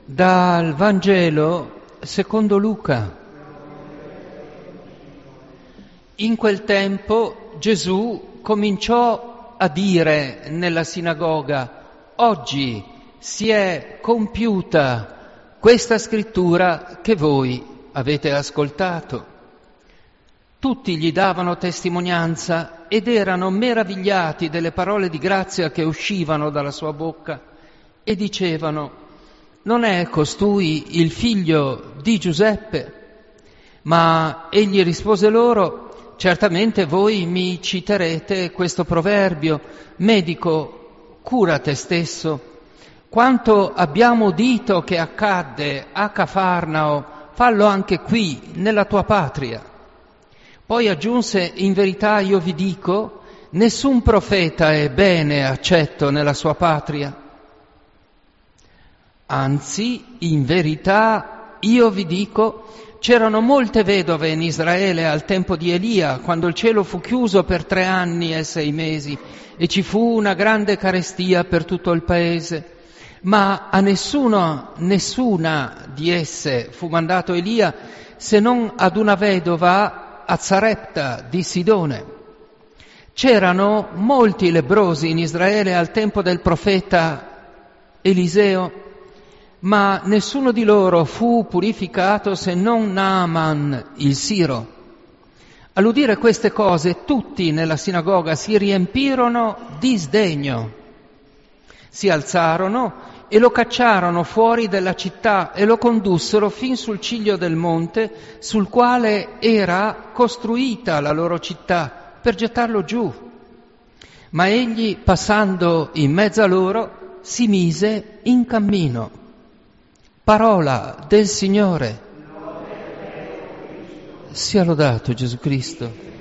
Dal Vangelo secondo Luca. In quel tempo Gesù cominciò a dire nella sinagoga: oggi si è compiuta questa scrittura che voi avete ascoltato. Tutti gli davano testimonianza ed erano meravigliati delle parole di grazia che uscivano dalla sua bocca e dicevano: non è costui il figlio di Giuseppe? Ma egli rispose loro: certamente voi mi citerete questo proverbio: medico, cura te stesso. Quanto abbiamo udito che accadde a Cafarnao, fallo anche qui, nella tua patria. Poi aggiunse: in verità io vi dico, nessun profeta è bene accetto nella sua patria. Anzi, in verità io vi dico, c'erano molte vedove in Israele al tempo di Elia, quando il cielo fu chiuso per 3 anni e 6 mesi e ci fu una grande carestia per tutto il paese. Ma a nessuna di esse fu mandato Elia, se non ad una vedova a Sarepta di Sidone. C'erano molti lebbrosi in Israele al tempo del profeta Eliseo, ma nessuno di loro fu purificato se non Naaman il Siro. All'udire queste cose tutti nella sinagoga si riempirono di sdegno. Si alzarono e lo cacciarono fuori della città e lo condussero fin sul ciglio del monte sul quale era costruita la loro città, per gettarlo giù. Ma egli, passando in mezzo a loro, si mise in cammino. Parola del Signore. Sia lodato Gesù Cristo.